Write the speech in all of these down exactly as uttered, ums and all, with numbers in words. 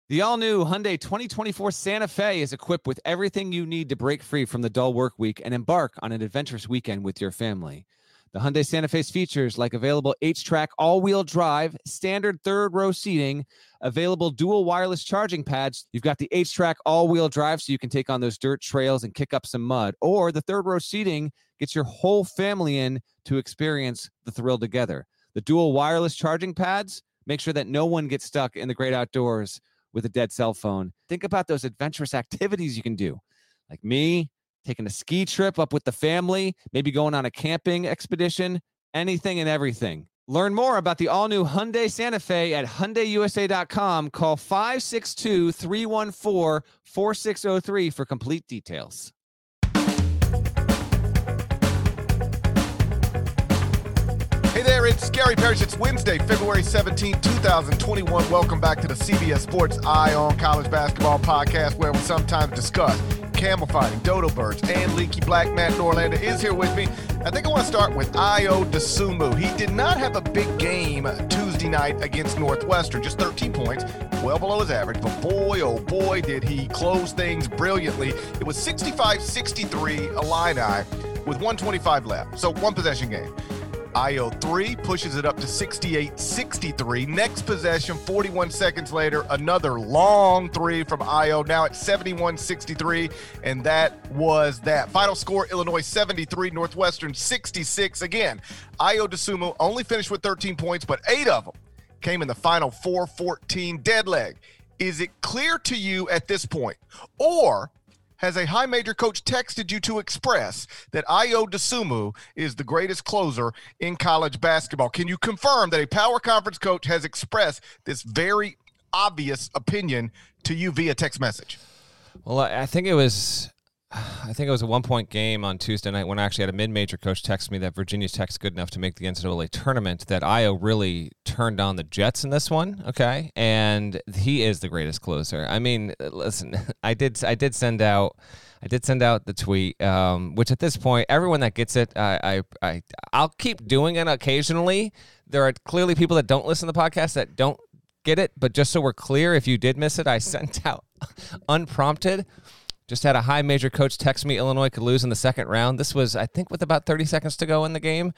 The all-new Hyundai twenty twenty-four Santa Fe is equipped with everything you need to break free from the dull work week and embark on an adventurous weekend with your family. The Hyundai Santa Fe's features like available H-Track all-wheel drive, standard third-row seating, available dual wireless charging pads. You've got the H-Track all-wheel drive so you can take on those dirt trails and kick up some mud. Or the third-row seating gets your whole family in to experience the thrill together. The dual wireless charging pads make sure that no one gets stuck in the great outdoors with a dead cell phone. Think about those adventurous activities you can do. Like me, taking a ski trip up with the family, maybe going on a camping expedition, anything and everything. Learn more about the all-new Hyundai Santa Fe at Hyundai U S A dot com. Call five six two, three one four, four six zero three for complete details. Hey there, it's Gary Parrish. It's Wednesday, February seventeenth, twenty twenty-one. Welcome back to the C B S Sports Eye on College Basketball podcast, where we sometimes discuss camel fighting, dodo birds, and leaky black. Matt Norlander is here with me. I think I want to start with Ayo Dosunmu. He did not have a big game Tuesday night against Northwestern, just thirteen points, well below his average. But boy, oh boy, did he close things brilliantly. It was sixty-five sixty-three Illini with one twenty-five left, so one possession game. Ayo three pushes it up to sixty-eight sixty-three. Next possession, forty-one seconds later, another long three from Ayo. Now it's seventy-one sixty-three, and that was that. Final score, Illinois seventy-three, Northwestern sixty-six. Again, Ayo Dosunmu only finished with thirteen points, but eight of them came in the final four fourteen dead leg. Is it clear to you at this point, or has a high major coach texted you to express that Ayo Dosunmu is the greatest closer in college basketball? Can you confirm that a power conference coach has expressed this very obvious opinion to you via text message? Well, I think it was I think it was a one-point game on Tuesday night when I actually had a mid-major coach text me that Virginia Tech's good enough to make the N C double A tournament, that Ayo really turned on the Jets in this one, okay? And he is the greatest closer. I mean, listen, I did I did send out I did send out the tweet, um, which at this point, everyone that gets it, I, I, I, I'll keep doing it occasionally. There are clearly people that don't listen to the podcast that don't get it, but just so we're clear, if you did miss it, I sent out unprompted. Just had a high major coach text me Illinois could lose in the second round. This was, I think, with about thirty seconds to go in the game.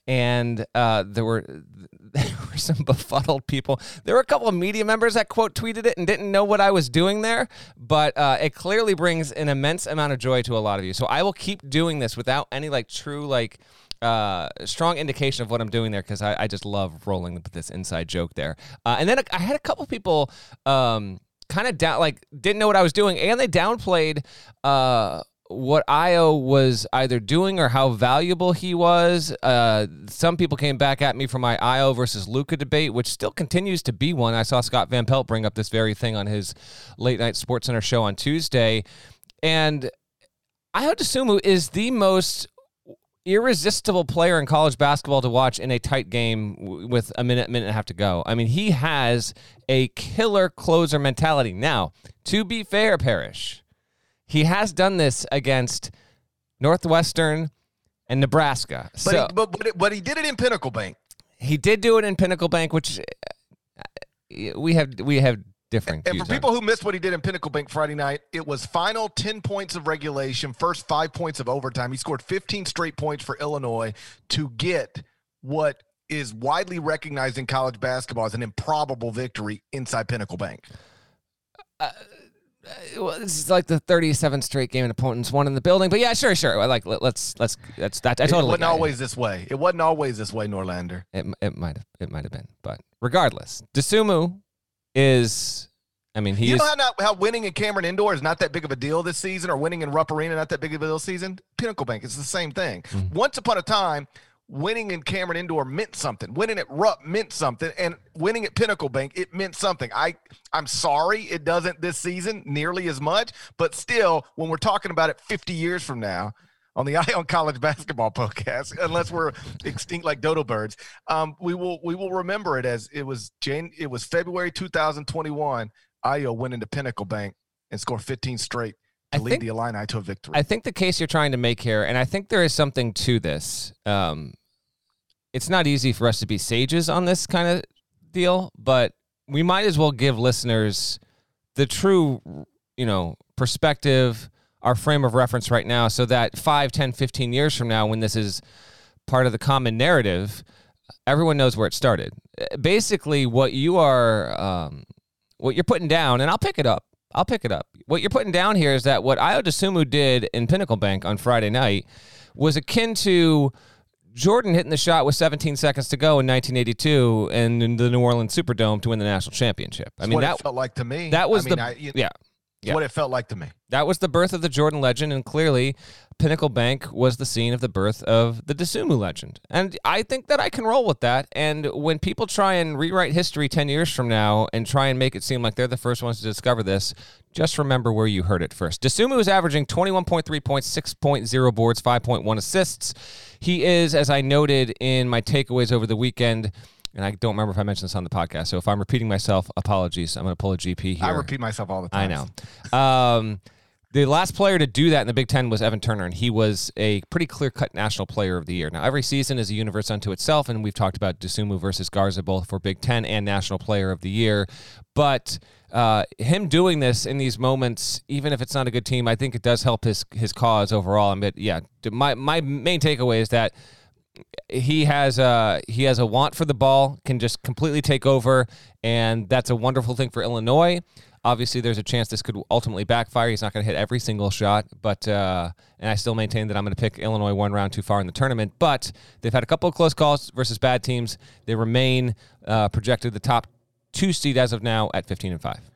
And uh, there were there were some befuddled people. There were a couple of media members that quote tweeted it and didn't know what I was doing there. But uh, it clearly brings an immense amount of joy to a lot of you. So I will keep doing this without any like true like uh, strong indication of what I'm doing there, because I, I just love rolling with this inside joke there. Uh, and then I had a couple people Um, kind of down, like didn't know what I was doing, and they downplayed uh, what Ayo was either doing or how valuable he was. Uh, some people came back at me for my Ayo versus Luka debate, which still continues to be one. I saw Scott Van Pelt bring up this very thing on his late night SportsCenter show on Tuesday, and Ayo Dosunmu is the most irresistible player in college basketball to watch in a tight game w- with a minute, minute and a half to go. I mean, he has a killer closer mentality. Now, to be fair, Parrish, he has done this against Northwestern and Nebraska. But, so, he, but, but, it, but he did it in Pinnacle Bank. He did do it in Pinnacle Bank, which we have we have differing And views for people on. who missed what he did in Pinnacle Bank Friday night, it was final ten points of regulation, first five points of overtime. He scored fifteen straight points for Illinois to get what is widely recognized in college basketball as an improbable victory inside Pinnacle Bank. Uh, well, this is like the thirty-seventh straight game an opponent's won in the building, but yeah, sure, sure. I like let, let's let's that's that. I totally. It wasn't got always this way. It wasn't always this way, Norlander. It it might have it might have been, but regardless, Dosunmu is. I mean, he you is, know how, not, how winning in Cameron Indoor is not that big of a deal this season, or winning in Rupp Arena not that big of a deal this season? Pinnacle Bank, it's the same thing. Mm-hmm. Once upon a time, winning in Cameron Indoor meant something. Winning at Rupp meant something, and winning at Pinnacle Bank, it meant something. I, I'm sorry it doesn't this season nearly as much, but still, when we're talking about it fifty years from now on the Eye on College Basketball podcast, unless we're extinct like dodo birds, um, we will we will remember it as it was Jan- it was February two thousand twenty-one. Ayo went into Pinnacle Bank and scored fifteen straight to I lead think, the Illini to a victory. I think the case you're trying to make here, and I think there is something to this. Um, it's not easy for us to be sages on this kind of deal, but we might as well give listeners the true, you know, perspective, our frame of reference right now, so that five, ten, fifteen years from now, when this is part of the common narrative, everyone knows where it started. Basically, what you are, um, what you're putting down, and I'll pick it up. I'll pick it up. What you're putting down here is that what Ayo Dosunmu did in Pinnacle Bank on Friday night was akin to Jordan hitting the shot with seventeen seconds to go in nineteen eighty-two and in the New Orleans Superdome to win the national championship. I That's mean, what that it felt like to me. That was I mean, the I, you, yeah. Yeah. What it felt like to me. That was the birth of the Jordan legend, and clearly Pinnacle Bank was the scene of the birth of the Dosunmu legend. And I think that I can roll with that. And when people try and rewrite history ten years from now and try and make it seem like they're the first ones to discover this, just remember where you heard it first. Dosunmu is averaging twenty-one point three points, six point oh boards, five point one assists. He is, as I noted in my takeaways over the weekend, and I don't remember if I mentioned this on the podcast, so if I'm repeating myself, apologies. I'm going to pull a G P here. I repeat myself all the time. I know. Um, the last player to do that in the Big Ten was Evan Turner, and he was a pretty clear-cut National Player of the Year. Now, every season is a universe unto itself, and we've talked about Dosunmu versus Garza both for Big Ten and National Player of the Year. But uh, him doing this in these moments, even if it's not a good team, I think it does help his his cause overall. I mean, yeah, my my main takeaway is that he has a he has a want for the ball, can just completely take over, and that's a wonderful thing for Illinois. Obviously, there's a chance this could ultimately backfire. He's not going to hit every single shot, but uh, and I still maintain that I'm going to pick Illinois one round too far in the tournament. But they've had a couple of close calls versus bad teams. They remain uh, projected the top two seed as of now at fifteen and five.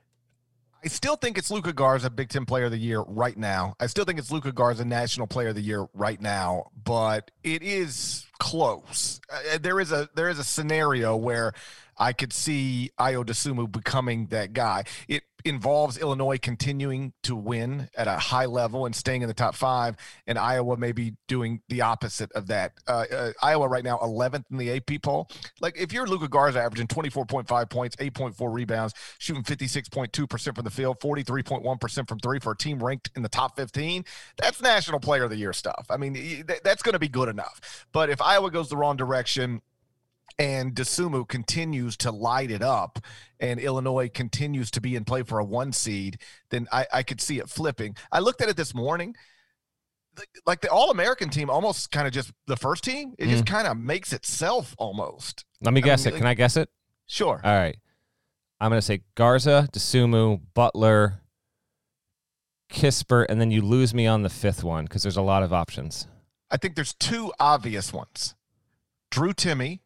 I still think it's Luka Garza, Big Ten Player of the Year right now. I still think it's Luka Garza, National Player of the Year right now, but it is close. Uh, there is a there is a scenario where I could see Ayo Dosunmu becoming that guy. It involves Illinois continuing to win at a high level and staying in the top five, and Iowa maybe doing the opposite of that. Uh, uh, Iowa right now eleventh in the A P poll. Like, if you're Luka Garza averaging twenty-four point five points, eight point four rebounds, shooting fifty-six point two percent from the field, forty-three point one percent from three for a team ranked in the top fifteen, that's National Player of the Year stuff. I mean, th- that's going to be good enough. But if Iowa goes the wrong direction and Dosunmu continues to light it up and Illinois continues to be in play for a one seed, then I, I could see it flipping. I looked at it this morning. Like, the All-American team, almost kind of just the first team, it mm. just kind of makes itself almost. Let me guess I mean, it. Can I guess it? Sure. All right. I'm going to say Garza, Dosunmu, Butler, Kispert, and then you lose me on the fifth one because there's a lot of options. I think there's two obvious ones. Drew Timme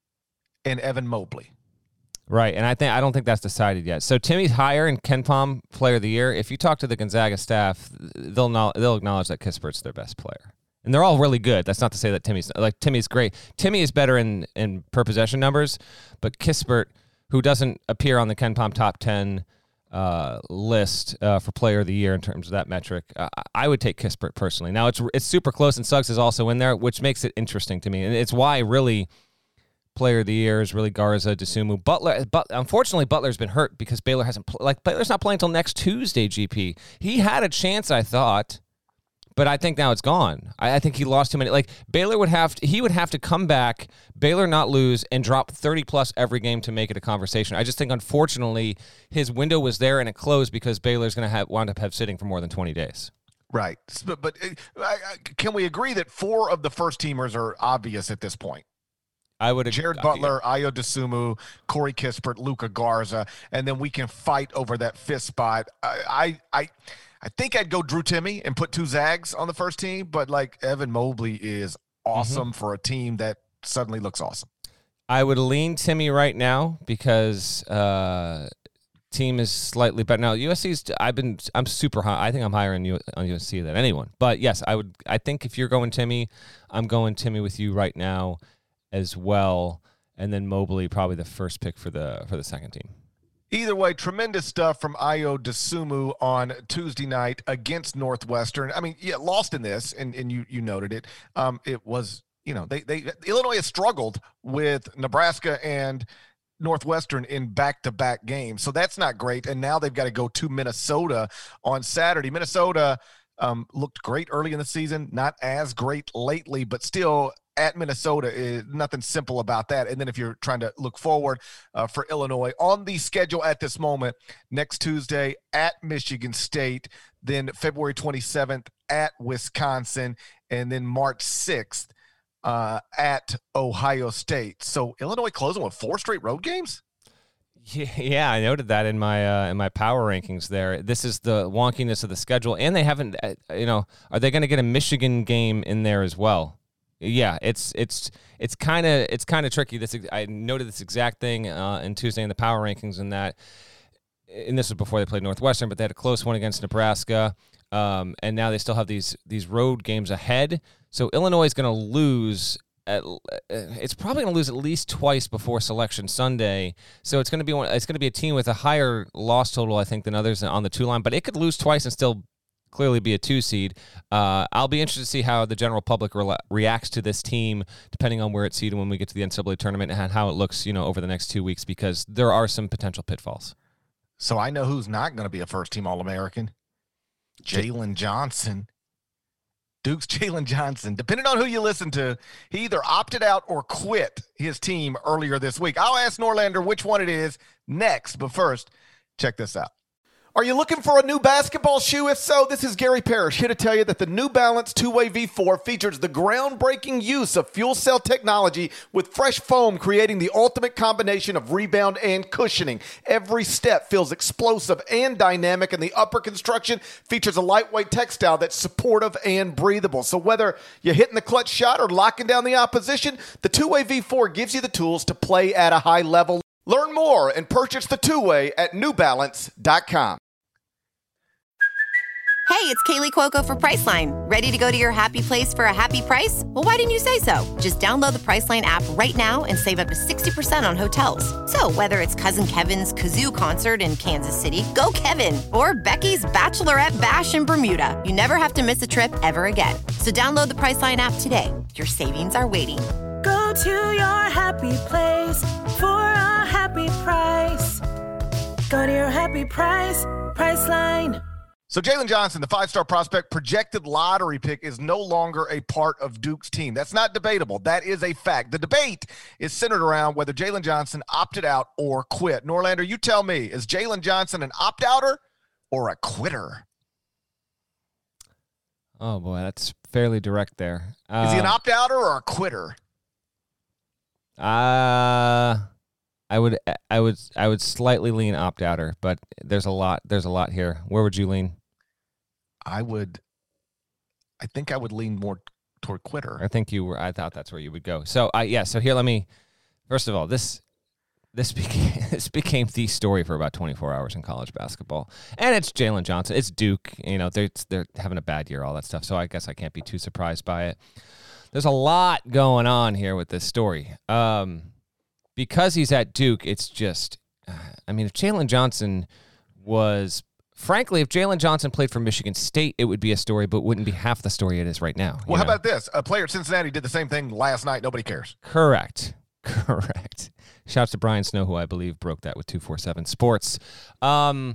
and Evan Mobley. Right, and I think I don't think that's decided yet. So Timmy's higher in KenPom Player of the Year. If you talk to the Gonzaga staff, they'll know, they'll acknowledge that Kispert's their best player, and they're all really good. That's not to say that Timmy's like Timmy's great. Timmy is better in in per possession numbers, but Kispert, who doesn't appear on the KenPom top ten uh, list uh, for Player of the Year in terms of that metric, uh, I would take Kispert personally. Now it's it's super close, and Suggs is also in there, which makes it interesting to me, and it's why really. Player of the Year is really Garza, Dosunmu. Butler, but unfortunately, Butler's been hurt because Baylor hasn't pl- like Baylor's not playing until next Tuesday. G P. He had a chance, I thought, but I think now it's gone. I, I think he lost too many. Like Baylor would have, to, he would have to come back, Baylor not lose, and drop thirty plus every game to make it a conversation. I just think, unfortunately, his window was there and it closed because Baylor's going to have wound up have sitting for more than twenty days. Right, but, but uh, I, I, can we agree that four of the first teamers are obvious at this point? I would agree. Jared Butler, Ayo Dosunmu, Corey Kispert, Luka Garza, and then we can fight over that fifth spot. I, I, I, I think I'd go Drew Timme and put two Zags on the first team, but like Evan Mobley is awesome mm-hmm. for a team that suddenly looks awesome. I would lean Timme right now because uh, team is slightly better. Now U S C's. I've been. I'm super high. I think I'm higher on, U, on U S C than anyone. But yes, I would. I think if you're going Timme, I'm going Timme with you right now as well, and then Mobley probably the first pick for the for the second team. Either way, tremendous stuff from Ayo Dosunmu on Tuesday night against Northwestern. I mean, yeah, lost in this, and, and you you noted it. Um, it was, you know, they they Illinois has struggled with Nebraska and Northwestern in back-to-back games, so that's not great. And now they've got to go to Minnesota on Saturday. Minnesota Um, looked great early in the season, not as great lately, but still at Minnesota is nothing simple about that. And then if you're trying to look forward uh, for Illinois on the schedule at this moment, next Tuesday at Michigan State, then February twenty-seventh at Wisconsin, and then March sixth uh, at Ohio State. So Illinois closing with four straight road games? Yeah, I noted that in my uh, in my power rankings there. This is the wonkiness of the schedule, and they haven't, uh, you know, are they going to get a Michigan game in there as well? Yeah, it's it's it's kind of it's kind of tricky. This I noted this exact thing uh, in Tuesday in the power rankings, and that, and this was before they played Northwestern, but they had a close one against Nebraska, um, and now they still have these these road games ahead. So Illinois is going to lose. At, it's probably going to lose at least twice before Selection Sunday, so it's going to be one, it's going to be a team with a higher loss total, I think, than others on the two line. But it could lose twice and still clearly be a two seed. Uh, I'll be interested to see how the general public re- reacts to this team, depending on where it's seeded when we get to the N C double A tournament and how it looks, you know, over the next two weeks, because there are some potential pitfalls. So I know who's not going to be a first team All-American. Jalen Johnson. Duke's Jalen Johnson. Depending on who you listen to, he either opted out or quit his team earlier this week. I'll ask Norlander which one it is next, but first, check this out. Are you looking for a new basketball shoe? If so, this is Gary Parrish here to tell you that the New Balance two-way V four features the groundbreaking use of fuel cell technology with fresh foam, creating the ultimate combination of rebound and cushioning. Every step feels explosive and dynamic, and the upper construction features a lightweight textile that's supportive and breathable. So whether you're hitting the clutch shot or locking down the opposition, the two-way V four gives you the tools to play at a high level. Learn more and purchase the two-way at new balance dot com. Hey, it's Kaylee Cuoco for Priceline. Ready to go to your happy place for a happy price? Well, why didn't you say so? Just download the Priceline app right now and save up to sixty percent on hotels. So whether it's Cousin Kevin's Kazoo Concert in Kansas City, go Kevin, or Becky's Bachelorette Bash in Bermuda, you never have to miss a trip ever again. So download the Priceline app today. Your savings are waiting. Go to your happy place for a happy price. Go to your happy price, Priceline. So Jalen Johnson, the five-star prospect, projected lottery pick, is no longer a part of Duke's team. That's not debatable. That is a fact. The debate is centered around whether Jalen Johnson opted out or quit. Norlander, you tell me, is Jalen Johnson an opt-outer or a quitter? Oh, boy, that's fairly direct there. Uh, is he an opt-outer or a quitter? Uh, I would, I would, I would slightly lean opt-outer, but there's a lot, there's a lot here. Where would you lean? I would, I think I would lean more toward quitter. I think you were, I thought that's where you would go. So, I, uh, yeah, so here, let me, first of all, this, this became, this became the story for about twenty-four hours in college basketball. And it's Jalen Johnson. It's Duke. You know, they're, they're having a bad year, all that stuff. So I guess I can't be too surprised by it. There's a lot going on here with this story. Um, because he's at Duke, it's just, I mean, if Jalen Johnson was, frankly, if Jalen Johnson played for Michigan State, it would be a story, but wouldn't be half the story it is right now. Well, how know? about this? A player at Cincinnati did the same thing last night. Nobody cares. Correct. Correct. Shouts to Brian Snow, who I believe broke that with two forty-seven Sports. Um,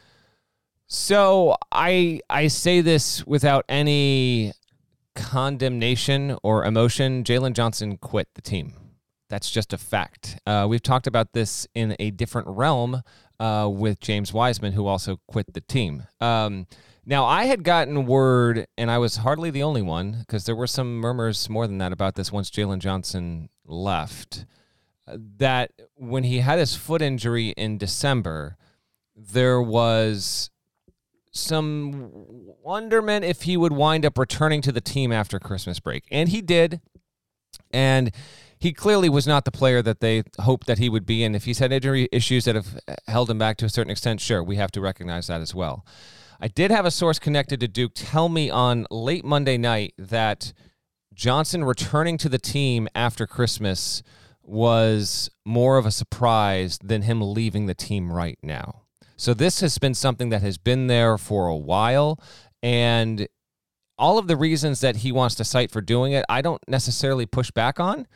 so I I say this without any condemnation or emotion. Jalen Johnson quit the team. That's just a fact. Uh, we've talked about this in a different realm uh, with James Wiseman, who also quit the team. Um, now, I had gotten word, and I was hardly the only one, because there were some murmurs more than that about this once Jalen Johnson left, that when he had his foot injury in December, there was some wonderment if he would wind up returning to the team after Christmas break. And he did. And he clearly was not the player that they hoped that he would be. And if he's had injury issues that have held him back to a certain extent, sure, we have to recognize that as well. I did have a source connected to Duke tell me on late Monday night that Johnson returning to the team after Christmas was more of a surprise than him leaving the team right now. So this has been something that has been there for a while, and all of the reasons that he wants to cite for doing it, I don't necessarily push back on.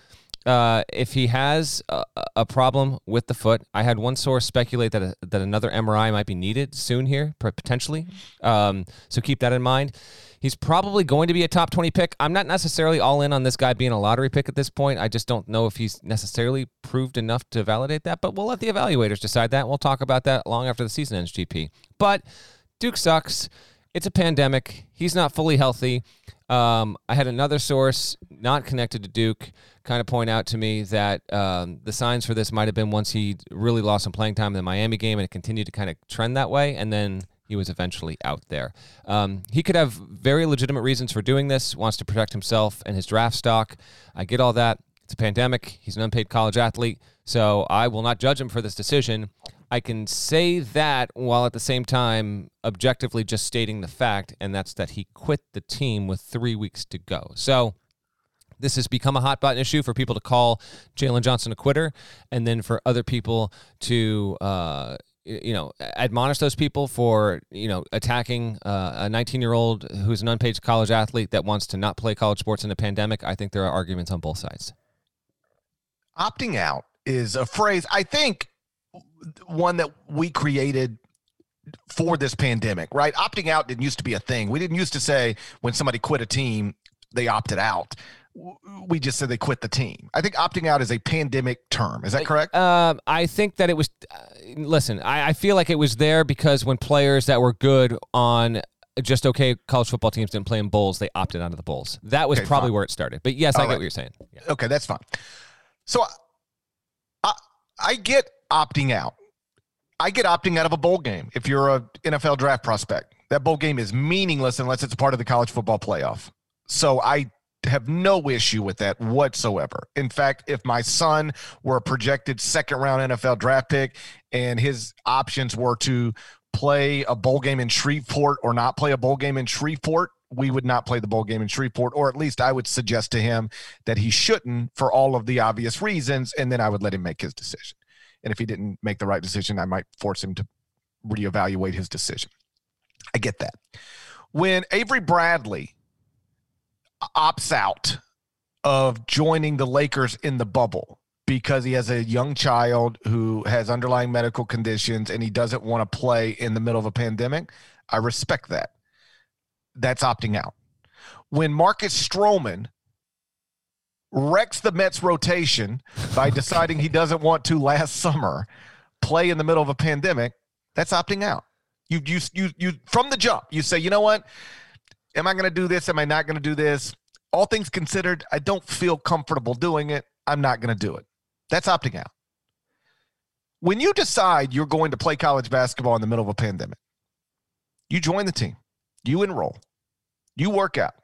Uh, if he has a, a problem with the foot, I had one source speculate that a, that another M R I might be needed soon here, potentially. Um, so keep that in mind. He's probably going to be a top twenty pick. I'm not necessarily all in on this guy being a lottery pick at this point. I just don't know if he's necessarily proved enough to validate that, but we'll let the evaluators decide that. We'll talk about that long after the season ends, G P. But Duke sucks. It's a pandemic. He's not fully healthy. Um, I had another source not connected to Duke kind of point out to me that um, the signs for this might have been once he really lost some playing time in the Miami game, and it continued to kind of trend that way, and then he was eventually out there. Um, he could have very legitimate reasons for doing this, wants to protect himself and his draft stock. I get all that. It's a pandemic. He's an unpaid college athlete, so I will not judge him for this decision. I can say that while at the same time objectively just stating the fact, and that's that he quit the team with three weeks to go. So this has become a hot button issue for people to call Jalen Johnson a quitter, and then for other people to, uh, you know, admonish those people for, you know, attacking uh, a nineteen-year-old who's an unpaid college athlete that wants to not play college sports in a pandemic. I think there are arguments on both sides. Opting out is a phrase, I think, one that we created for this pandemic, right? Opting out didn't used to be a thing. We didn't used to say when somebody quit a team, they opted out. We just said they quit the team. I think opting out is a pandemic term. Is that correct? Uh, I think that it was, uh, listen, I, I feel like it was there because when players that were good on just okay college football teams didn't play in bowls, they opted out of the bowls. That was okay, probably fine. Where it started. But yes, I okay. get what you're saying. Yeah. Okay, that's fine. So I, I get opting out. I get opting out of a bowl game if you're a N F L draft prospect. That bowl game is meaningless unless it's a part of the college football playoff. So I have no issue with that whatsoever. In fact, if my son were a projected second round N F L draft pick and his options were to play a bowl game in Shreveport or not play a bowl game in Shreveport, we would not play the bowl game in Shreveport, or at least I would suggest to him that he shouldn't for all of the obvious reasons, and then I would let him make his decision. And if he didn't make the right decision, I might force him to reevaluate his decision. I get that. When Avery Bradley opts out of joining the Lakers in the bubble because he has a young child who has underlying medical conditions and he doesn't want to play in the middle of a pandemic, I respect that. That's opting out. When Marcus Stroman wrecks the Mets rotation by deciding he doesn't want to last summer play in the middle of a pandemic, that's opting out. You, you, you, you, from the jump, you say, you know what? Am I going to do this? Am I not going to do this? All things considered, I don't feel comfortable doing it. I'm not going to do it. That's opting out. When you decide you're going to play college basketball in the middle of a pandemic, you join the team, you enroll, you work out.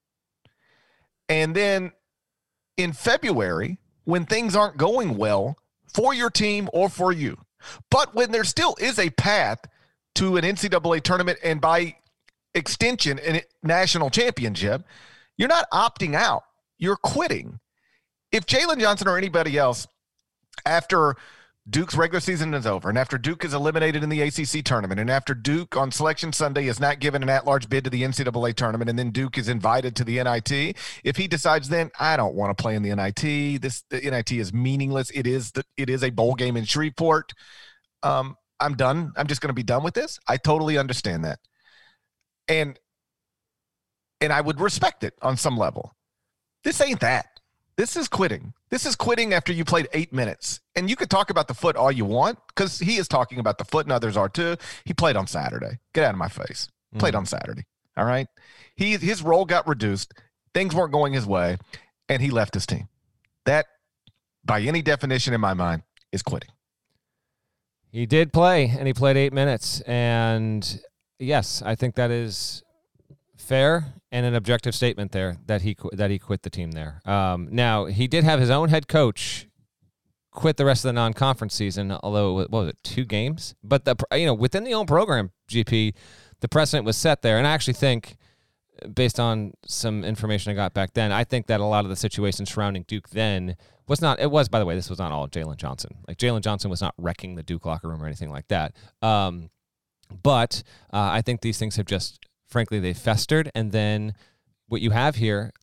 And then in February, when things aren't going well for your team or for you, but when there still is a path to an N C double A tournament and by extension, a national championship, you're not opting out. You're quitting. If Jalen Johnson or anybody else, after Duke's regular season is over and after Duke is eliminated in the A C C tournament and after Duke on Selection Sunday is not given an at-large bid to the N C double A tournament and then Duke is invited to the N I T, if he decides then, I don't want to play in the N I T, this the N I T is meaningless. It is the, it is a bowl game in Shreveport. Um, I'm done. I'm just going to be done with this. I totally understand that. And and I would respect it on some level. This ain't that. This is quitting. This is quitting after you played eight minutes. And you could talk about the foot all you want because he is talking about the foot and others are too. He played on Saturday. Get out of my face. Mm. Played on Saturday. All right? He His role got reduced. Things weren't going his way, and he left his team. That, by any definition in my mind, is quitting. He did play, and he played eight minutes. And, yes, I think that is fair and an objective statement there that he that he quit the team there. Um, now, he did have his own head coach quit the rest of the non-conference season, although, what was it, two games? But, the you know, within the own program, G P, the precedent was set there. And I actually think, based on some information I got back then, I think that a lot of the situation surrounding Duke then was not, it was, by the way, this was not all Jalen Johnson. Like, Jalen Johnson was not wrecking the Duke locker room or anything like that. Um, but uh, I think these things have just, frankly, they festered. And then what you have here,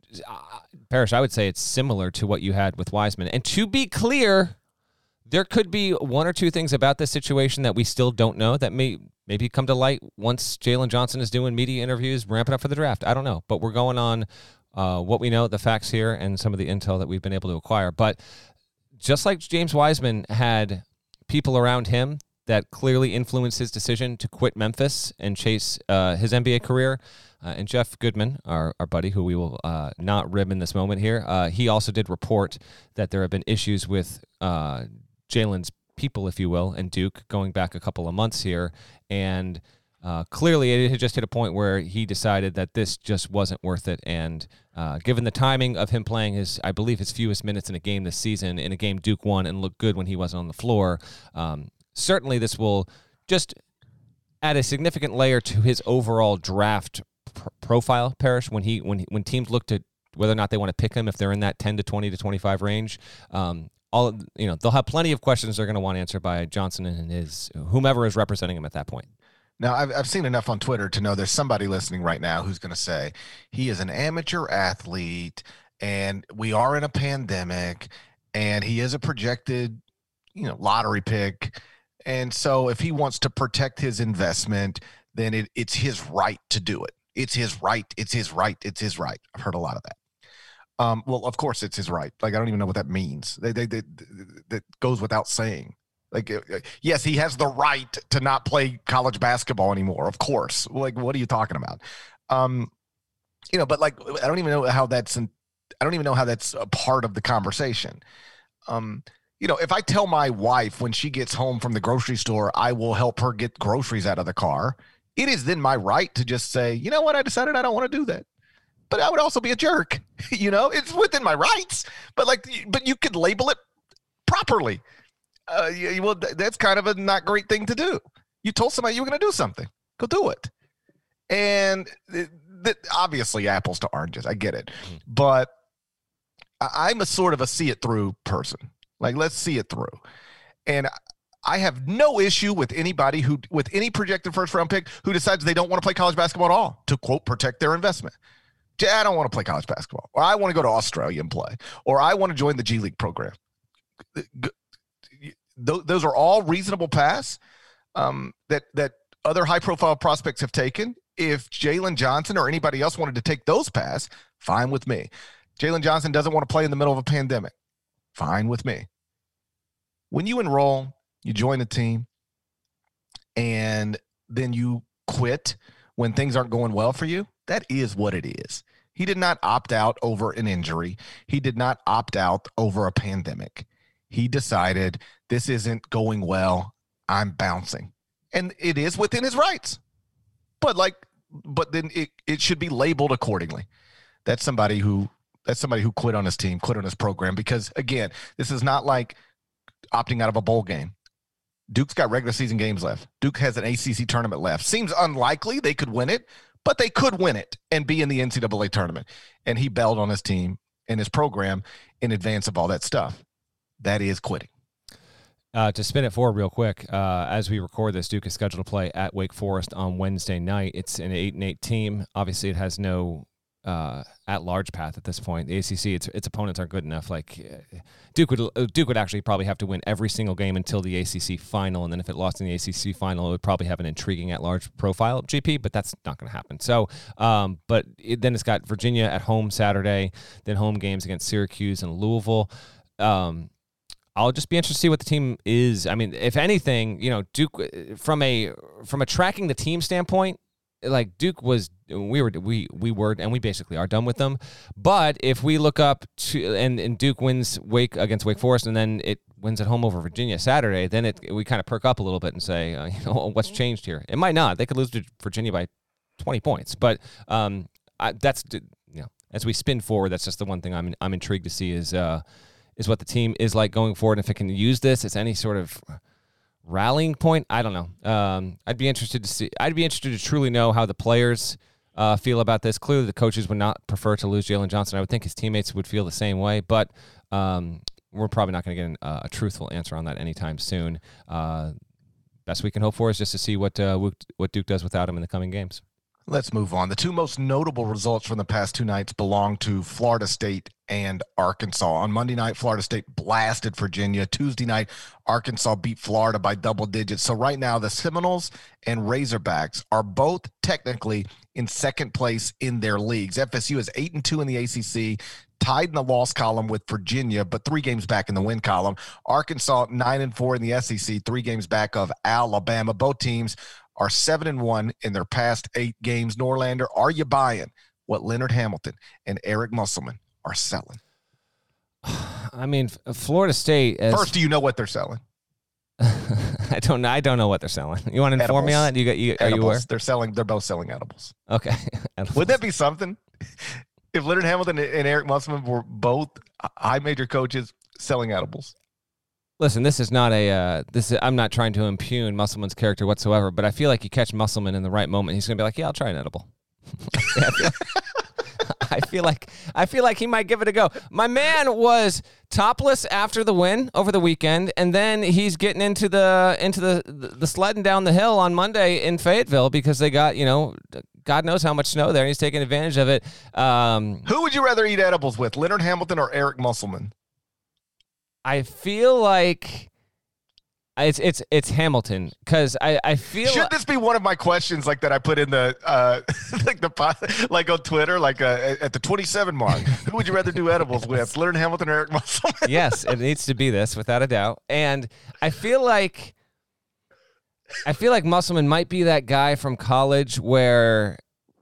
uh, Parrish, I would say it's similar to what you had with Wiseman. And to be clear, there could be one or two things about this situation that we still don't know that may maybe come to light once Jalen Johnson is doing media interviews, ramping up for the draft. I don't know, but we're going on uh, what we know, the facts here, and some of the intel that we've been able to acquire. But just like James Wiseman had people around him that clearly influenced his decision to quit Memphis and chase uh, his N B A career, uh, and Jeff Goodman, our, our buddy, who we will uh, not rib in this moment here, uh, he also did report that there have been issues with uh, Jalen's people, if you will, and Duke going back a couple of months here. And uh, clearly it had just hit a point where he decided that this just wasn't worth it. And uh, given the timing of him playing his, I believe, his fewest minutes in a game this season, in a game Duke won and looked good when he wasn't on the floor, um, certainly this will just add a significant layer to his overall draft pr- profile, Parrish, when he when he, when teams look to whether or not they want to pick him, if they're in that ten to twenty to twenty-five range. Um, all you know, they'll have plenty of questions they're going to want answered by Johnson and his whomever is representing him at that point. Now, I've I've seen enough on Twitter to know there's somebody listening right now who's going to say he is an amateur athlete and we are in a pandemic and he is a projected, you know, lottery pick. And so if he wants to protect his investment, then it, it's his right to do it. It's his right. It's his right. It's his right. I've heard a lot of that. Um, well, of course it's his right. Like, I don't even know what that means. They, they, they, that goes without saying. Like, yes, he has the right to not play college basketball anymore. Of course. Like, what are you talking about? Um, you know, but like, I don't even know how that's, an, I don't even know how that's a part of the conversation. Um, you know, if I tell my wife when she gets home from the grocery store, I will help her get groceries out of the car, it is then my right to just say, you know what, I decided I don't want to do that. But I would also be a jerk. You know, it's within my rights. But like, but you could label it properly. Uh, you, well, that's kind of a not great thing to do. You told somebody you were going to do something. Go do it. And it, that obviously apples to oranges. I get it. But I, I'm a sort of a see it through person. Like, let's see it through. And I have no issue with anybody who, with any projected first round pick who decides they don't want to play college basketball at all, to quote, protect their investment. I don't want to play college basketball, or I want to go to Australia and play, or I want to join the G League program. Those are all reasonable paths um, that, that other high profile prospects have taken. If Jalen Johnson or anybody else wanted to take those paths, fine with me. Jalen Johnson doesn't want to play in the middle of a pandemic. Fine with me. When you enroll, you join a team, and then you quit when things aren't going well for you, that is what it is. He did not opt out over an injury. He did not opt out over a pandemic. He decided, this isn't going well, I'm bouncing. And it is within his rights. But like, but then it, it should be labeled accordingly. That's somebody who that's somebody who quit on his team, quit on his program. Because again, this is not like opting out of a bowl game. Duke's got regular season games left. Duke has an A C C tournament left. Seems unlikely they could win it, but they could win it and be in the N C double A tournament. And he bailed on his team and his program in advance of all that stuff. That is quitting. Uh, to spin it forward real quick, uh, as we record this, Duke is scheduled to play at Wake Forest on Wednesday night. It's an eight and eight team. Obviously, it has no uh, at-large path at this point. The A C C, its its opponents aren't good enough. Like uh, Duke would Duke would actually probably have to win every single game until the A C C final, and then if it lost in the A C C final, it would probably have an intriguing at-large profile G P. But that's not going to happen. So, um, but it, then it's got Virginia at home Saturday, then home games against Syracuse and Louisville. Um, I'll just be interested to see what the team is. I mean, if anything, you know, Duke from a from a tracking the team standpoint, like Duke was, we were we we were, and we basically are done with them. But if we look up to and, and Duke wins Wake against Wake Forest, and then it wins at home over Virginia Saturday, then it we kind of perk up a little bit and say, uh, you know, what's changed here? It might not. They could lose to Virginia by twenty points, but um, I, that's you know, as we spin forward, that's just the one thing I'm I'm intrigued to see is. Uh, is what the team is like going forward. If it can use this as any sort of rallying point, I don't know. Um, I'd be interested to see. I'd be interested to truly know how the players uh, feel about this. Clearly, the coaches would not prefer to lose Jalen Johnson. I would think his teammates would feel the same way, but um, we're probably not going to get an, uh, a truthful answer on that anytime soon. Uh, best we can hope for is just to see what uh, what Duke does without him in the coming games. Let's move on. The two most notable results from the past two nights belong to Florida State and Arkansas. On Monday night, Florida State blasted Virginia. Tuesday night, Arkansas beat Florida by double digits. So right now, the Seminoles and Razorbacks are both technically in second place in their leagues. F S U is eight and two in the A C C, tied in the loss column with Virginia, but three games back in the win column. Arkansas nine and four in the S E C, three games back of Alabama. Both teams are seven and one in their past eight games. Norlander, are you buying what Leonard Hamilton and Eric Musselman are selling? I mean, Florida State. As, First, do you know what they're selling? I don't know. I don't know what they're selling. You want to inform edibles. me on that? Do you got you? Are edibles. you aware? They're selling. They're both selling edibles. Okay. Would that be something? If Leonard Hamilton and Eric Musselman were both high major coaches selling edibles. Listen, this is not a. Uh, this is, I'm not trying to impugn Musselman's character whatsoever, but I feel like you catch Musselman in the right moment, he's going to be like, "Yeah, I'll try an edible." yeah, I, feel, I feel like I feel like he might give it a go. My man was topless after the win over the weekend, and then he's getting into the into the the sledding down the hill on Monday in Fayetteville because they got, you know, God knows how much snow there, and he's taking advantage of it. Um, Who would you rather eat edibles with, Leonard Hamilton or Eric Musselman? I feel like it's it's it's Hamilton because I, I feel should like, this be one of my questions like that I put in the uh, like the like on Twitter like uh, at the twenty-seven mark? Who would you rather do edibles with, Leonard Hamilton or Eric Musselman? Yes, it needs to be this without a doubt. And I feel like I feel like Musselman might be that guy from college where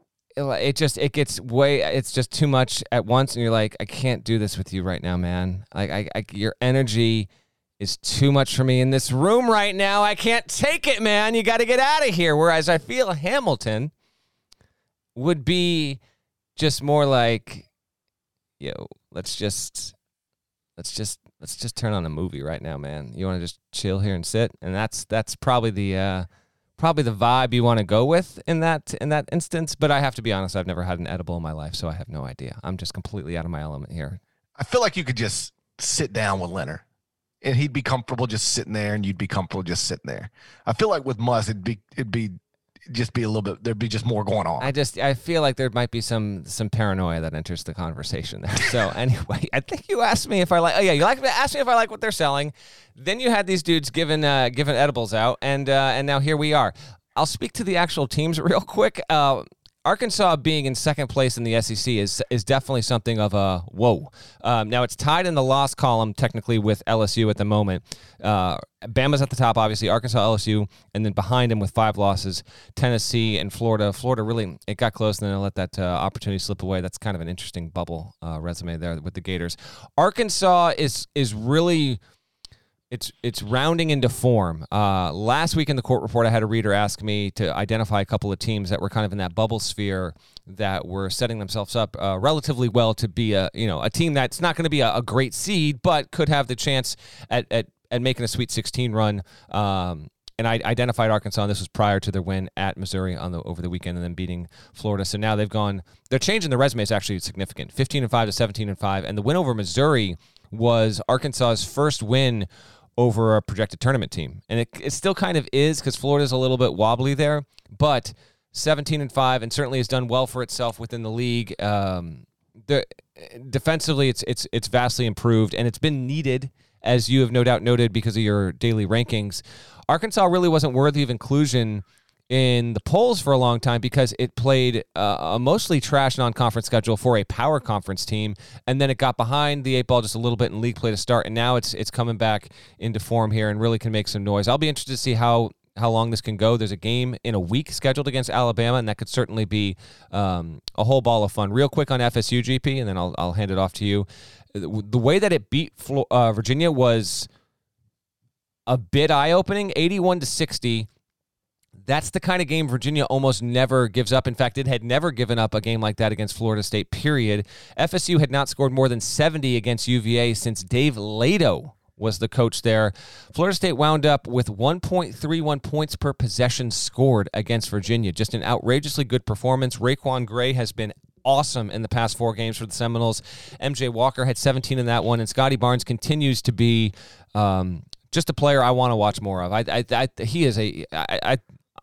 it just it gets way it's just too much at once, and you're like, I can't do this with you right now, man. Like I, I your energy is too much for me in this room right now. I can't take it, man. You got to get out of here. Whereas I feel Hamilton would be just more like, yo, let's just let's just let's just turn on a movie right now, man. You want to just chill here and sit, and that's that's probably the uh, probably the vibe you want to go with in that in that instance. But I have to be honest, I've never had an edible in my life, so I have no idea. I'm just completely out of my element here. I feel like you could just sit down with Leonard, and he'd be comfortable just sitting there, and you'd be comfortable just sitting there. I feel like with Muss, it'd be it'd be just be a little bit. There'd be just more going on. I just I feel like there might be some some paranoia that enters the conversation there. So anyway, I think you asked me if I like. Oh yeah, you like asked me if I like what they're selling. Then you had these dudes giving uh, giving edibles out, and uh, and now here we are. I'll speak to the actual teams real quick. Uh, Arkansas being in second place in the S E C is is definitely something of a whoa. Um, now, it's tied in the loss column technically with L S U at the moment. Uh, Bama's at the top, obviously, Arkansas, L S U, and then behind him with five losses, Tennessee and Florida. Florida really, it got close, and then they let that uh, opportunity slip away. That's kind of an interesting bubble uh, resume there with the Gators. Arkansas is is really... It's it's rounding into form. Uh, last week in the court report, I had a reader ask me to identify a couple of teams that were kind of in that bubble sphere that were setting themselves up uh, relatively well to be a you know a team that's not going to be a, a great seed, but could have the chance at at, at making a Sweet sixteen run. Um, and I identified Arkansas, and this was prior to their win at Missouri on the over the weekend, and then beating Florida. So now they've gone. They're changing their resume is actually significant, fifteen and five to seventeen and five, and the win over Missouri was Arkansas's first win over a projected tournament team. And it, it still kind of is because Florida's a little bit wobbly there, but seventeen and five and certainly has done well for itself within the league. Um, the, defensively, it's it's it's vastly improved, and it's been needed, as you have no doubt noted because of your daily rankings. Arkansas really wasn't worthy of inclusion in the polls for a long time because it played uh, a mostly trash non-conference schedule for a power conference team, and then it got behind the eight ball just a little bit in league play to start, and now it's it's coming back into form here and really can make some noise. I'll be interested to see how how long this can go. There's a game in a week scheduled against Alabama, and that could certainly be um, a whole ball of fun. Real quick on F S U, G P, and then I'll I'll hand it off to you. The way that it beat Flo- uh, Virginia was a bit eye-opening, eighty-one to sixty. That's the kind of game Virginia almost never gives up. In fact, it had never given up a game like that against Florida State, period. F S U had not scored more than seventy against U V A since Dave Lato was the coach there. Florida State wound up with one point three one points per possession scored against Virginia. Just an outrageously good performance. Raquan Gray has been awesome in the past four games for the Seminoles. M J Walker had seventeen in that one, and Scotty Barnes continues to be um, just a player I want to watch more of. I, I, I he is a I. I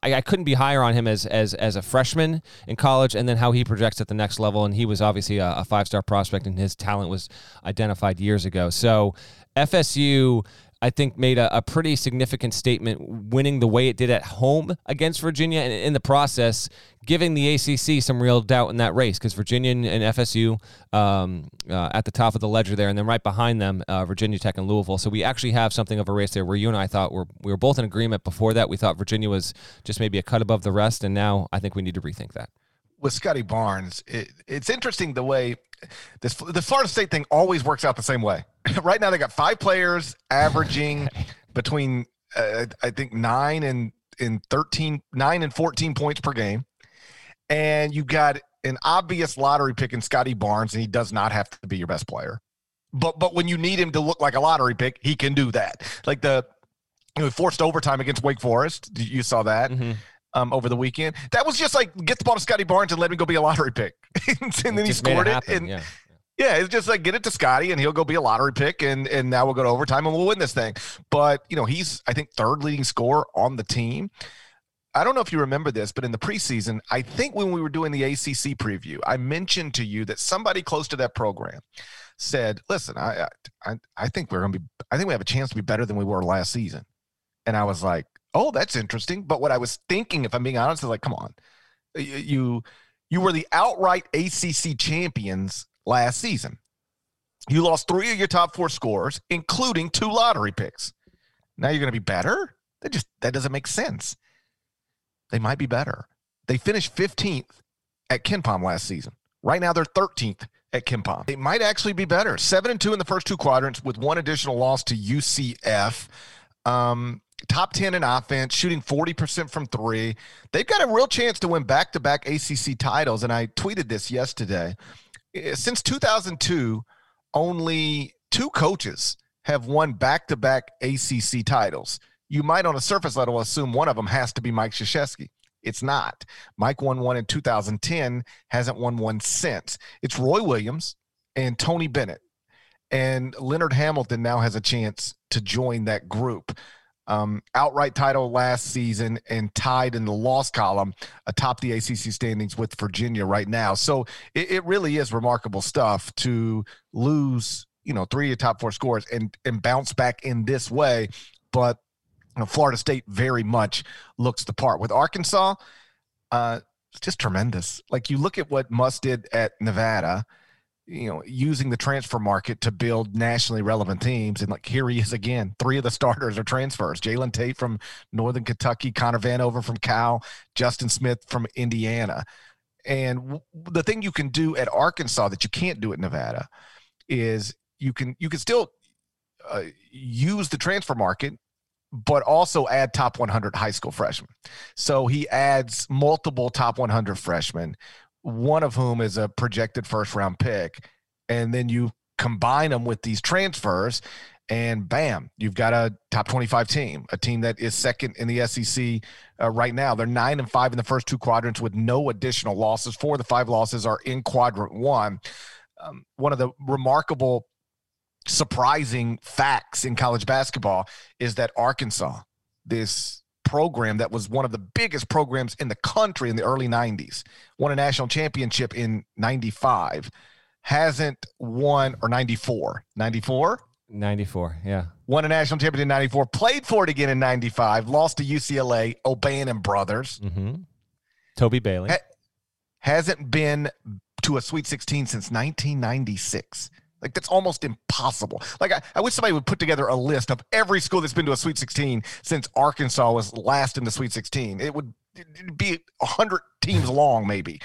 I, I couldn't be higher on him as as as a freshman in college, and then how he projects at the next level. And he was obviously a, a five-star prospect, and his talent was identified years ago. So F S U, I think, made a, a pretty significant statement winning the way it did at home against Virginia, and in the process giving the A C C some real doubt in that race, because Virginia and F S U um, uh, at the top of the ledger there, and then right behind them, uh, Virginia Tech and Louisville. So we actually have something of a race there where you and I thought we're, we were both in agreement before that. We thought Virginia was just maybe a cut above the rest, and now I think we need to rethink that. With Scotty Barnes, it, it's interesting the way this the Florida State thing always works out the same way. Right now they got five players averaging between uh, I think nine and in thirteen, nine and fourteen points per game, and you got an obvious lottery pick in Scotty Barnes, and he does not have to be your best player. But but when you need him to look like a lottery pick, he can do that. Like the you know, forced overtime against Wake Forest, you saw that. Mm-hmm. Um, over the weekend. That was just like, get the ball to Scotty Barnes and let him go be a lottery pick. and then he scored it. it and yeah. yeah, it's just like, get it to Scotty and he'll go be a lottery pick. And, and now we'll go to overtime and we'll win this thing. But, you know, he's, I think, third leading scorer on the team. I don't know if you remember this, but in the preseason, I think when we were doing the A C C preview, I mentioned to you that somebody close to that program said, listen, I, I, I think we're going to be, I think we have a chance to be better than we were last season. And I was like, oh, that's interesting. But what I was thinking, if I'm being honest, is like, come on, you you were the outright A C C champions last season. You lost three of your top four scorers, including two lottery picks. Now you're going to be better? That just that doesn't make sense. They might be better. They finished fifteenth at KenPom last season. Right now they're thirteenth at KenPom. They might actually be better. Seven and two in the first two quadrants with one additional loss to U C F. Um, top ten in offense, shooting forty percent from three. They've got a real chance to win back-to-back A C C titles, and I tweeted this yesterday. Since two thousand two, only two coaches have won back-to-back A C C titles. You might, on a surface level, assume one of them has to be Mike Krzyzewski. It's not. Mike won one in two thousand ten, hasn't won one since. It's Roy Williams and Tony Bennett. And Leonard Hamilton now has a chance to join that group. Um, outright title last season and tied in the loss column atop the A C C standings with Virginia right now. So it, it really is remarkable stuff to lose, you know, three of your top four scores and, and bounce back in this way. But you know, Florida State very much looks the part. With Arkansas, uh, it's just tremendous. Like you look at what Muss did at Nevada, you know, using the transfer market to build nationally relevant teams. And like, here he is again. Three of the starters are transfers. Jalen Tate from Northern Kentucky, Connor Vanover from Cal, Justin Smith from Indiana. And w- the thing you can do at Arkansas that you can't do at Nevada is you can, you can still uh, use the transfer market, but also add top one hundred high school freshmen. So he adds multiple top one hundred freshmen, one of whom is a projected first-round pick, and then you combine them with these transfers, and bam, you've got a top twenty-five team, a team that is second in the S E C uh, right now. They're nine and five in the first two quadrants with no additional losses. Four of the five losses are in quadrant one. Um, one of the remarkable, surprising facts in college basketball is that Arkansas, this program that was one of the biggest programs in the country in the early nineties, won a national championship in ninety-five, hasn't won, or ninety-four, ninety-four? ninety-four, yeah. Won a national championship in ninety-four, played for it again in ninety-five, lost to U C L A, O'Bannon brothers. Mm-hmm. Toby Bailey. Ha- hasn't been to a Sweet sixteen since nineteen ninety-six. Like, that's almost impossible. Like, I, I wish somebody would put together a list of every school that's been to a Sweet sixteen since Arkansas was last in the Sweet sixteen. It would it'd be one hundred teams long, maybe.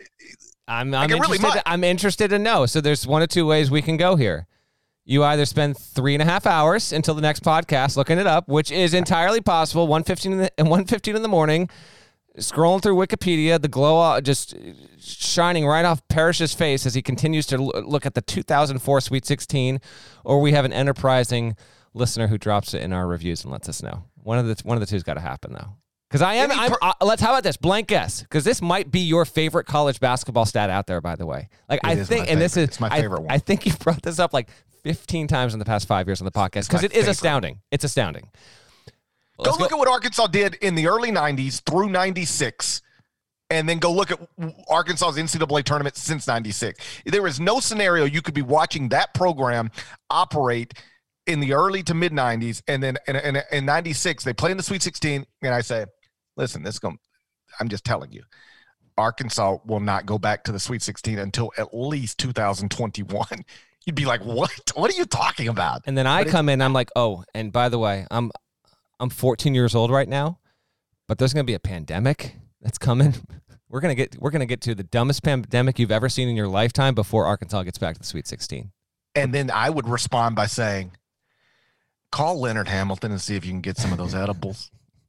I'm, I'm, like interested, really I'm interested to know. So there's one of two ways we can go here. You either spend three and a half hours until the next podcast looking it up, which is entirely possible, one fifteen in the, and one fifteen in the morning, scrolling through Wikipedia, the glow just shining right off Parrish's face as he continues to look at the two thousand four Sweet sixteen, or we have an enterprising listener who drops it in our reviews and lets us know. One of the one of the two's got to happen, though. Because I am, I'm, per- uh, let's, how about this? Blank guess. Because this might be your favorite college basketball stat out there, by the way. Like, it I is think, my and this is, it's my favorite I, one. I think you've brought this up like fifteen times in the past five years on the podcast because it is favorite. astounding. It's astounding. Go look go. at what Arkansas did in the early nineties through ninety-six, and then go look at Arkansas's N C double A tournament since ninety-six. There is no scenario you could be watching that program operate in the early to mid nineties, and then in, in, in ninety-six they play in the Sweet sixteen, and I say, listen, this is going. I'm just telling you, Arkansas will not go back to the Sweet sixteen until at least two thousand twenty-one. You'd be like, what? What are you talking about? And then I come in, I'm like, oh, and by the way, I'm I'm fourteen years old right now, but there's going to be a pandemic that's coming. We're gonna get we're gonna get to the dumbest pandemic you've ever seen in your lifetime before Arkansas gets back to the Sweet sixteen. And then I would respond by saying, call Leonard Hamilton and see if you can get some of those edibles.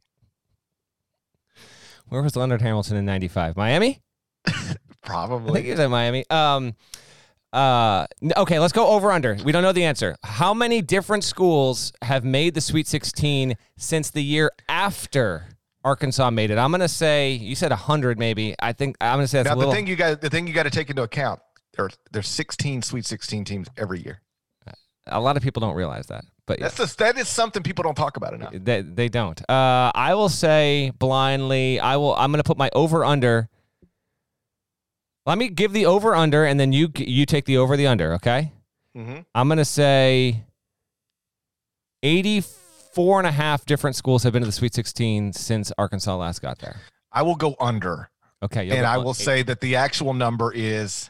Where was Leonard Hamilton in ninety-five? Miami? Probably. I think he was at Miami. Um, uh, okay, let's go over under. We don't know the answer. How many different schools have made the Sweet sixteen since the year after Arkansas made it? I'm going to say, you said one hundred maybe. I think I'm going to say that's now, a little. The thing you got, the thing you got to take into account, there, there's sixteen Sweet sixteen teams every year. A lot of people don't realize that. But That's a, that is something people don't talk about enough. They, they don't. Uh, I will say blindly, I will, I'm going to put my over-under. Let me give the over-under, and then you you take the over the under, okay? Mm-hmm. I'm going to say eighty-four and a half different schools have been to the Sweet sixteen since Arkansas last got there. I will go under. Okay. And I will eight. say that the actual number is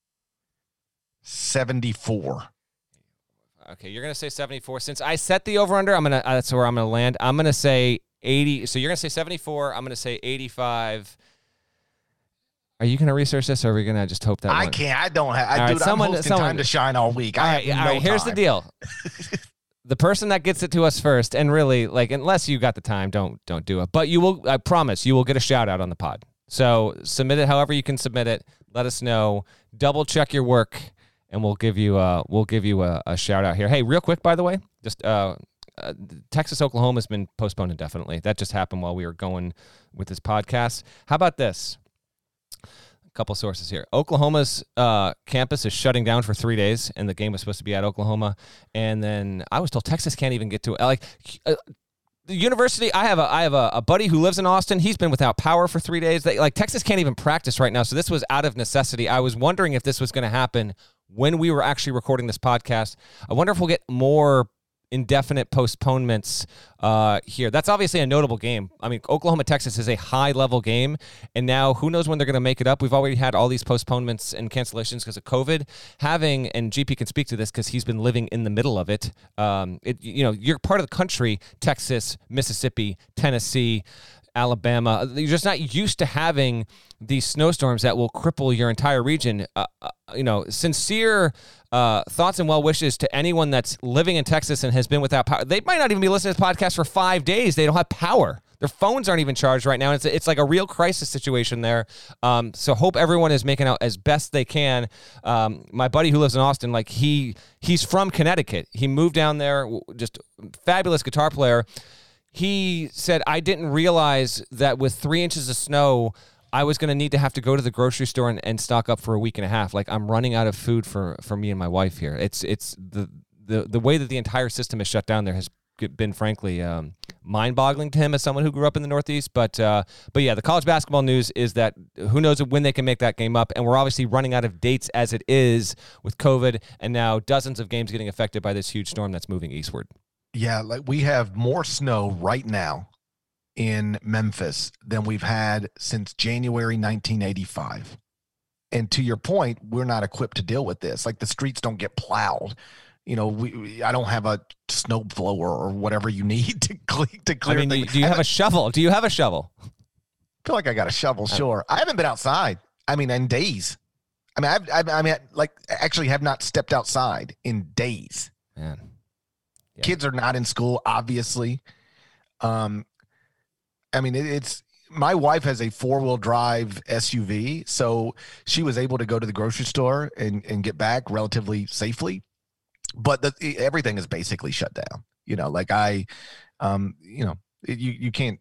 seventy-four. Okay, you're going to say seventy-four. Since I set the over-under, I'm gonna, uh, that's where I'm going to land. I'm going to say eighty. So you're going to say seventy-four. I'm going to say eighty-five. Are you going to research this, or are we going to just hope that I one? can't. I don't have. I, right, dude, someone, I'm hosting someone, Time to Shine all week. All I right, have all no right. Here's time. the deal. The person that gets it to us first, and really, like, unless you got the time, don't don't do it. But you will. I promise, you will get a shout out on the pod. So submit it however you can submit it. Let us know. Double check your work, and we'll give you a we'll give you a, a shout out here. Hey, real quick, by the way, just uh, uh, Texas Oklahoma has been postponed indefinitely. That just happened while we were going with this podcast. How about this? A couple sources here. Oklahoma's uh, campus is shutting down for three days, and the game was supposed to be at Oklahoma. And then I was told Texas can't even get to it. Like uh, the university, I have a I have a, a buddy who lives in Austin. He's been without power for three days. They, like Texas can't even practice right now. So this was out of necessity. I was wondering if this was going to happen when we were actually recording this podcast. I wonder if we'll get more indefinite postponements uh, here. That's obviously a notable game. I mean, Oklahoma, Texas is a high-level game, and now who knows when they're going to make it up. We've already had all these postponements and cancellations because of COVID. Having, and G P can speak to this because he's been living in the middle of it. Um, it you know, you're part of the country, Texas, Mississippi, Tennessee, Alabama. You're just not used to having these snowstorms that will cripple your entire region. Uh, uh, you know, sincere uh, thoughts and well wishes to anyone that's living in Texas and has been without power. They might not even be listening to this podcast for five days. They don't have power. Their phones aren't even charged right now. It's it's like a real crisis situation there. Um, so hope everyone is making out as best they can. Um, my buddy who lives in Austin, like he he's from Connecticut. He moved down there. Just fabulous guitar player. He said, I didn't realize that with three inches of snow, I was going to need to have to go to the grocery store and, and stock up for a week and a half. Like I'm running out of food for, for me and my wife here. It's it's the, the the way that the entire system is shut down there has been, frankly, um, mind-boggling to him as someone who grew up in the Northeast. But uh, but yeah, the college basketball news is that who knows when they can make that game up. And we're obviously running out of dates as it is with COVID and now dozens of games getting affected by this huge storm that's moving eastward. Yeah, like we have more snow right now in Memphis than we've had since January nineteen eighty-five. And to your point, we're not equipped to deal with this. Like the streets don't get plowed. You know, we, we I don't have a snow blower or whatever you need to clear to clear I mean, things. do you have a shovel? Do you have a shovel? I feel like I got a shovel, sure. I haven't been outside. I mean, in days. I mean, I've, I've I mean, like actually have not stepped outside in days. Man. Yeah. Kids are not in school, obviously. Um, I mean, it, it's my wife has a four-wheel drive S U V, so she was able to go to the grocery store and, and get back relatively safely. But the, everything is basically shut down. You know, like I, um, you know, you you can't.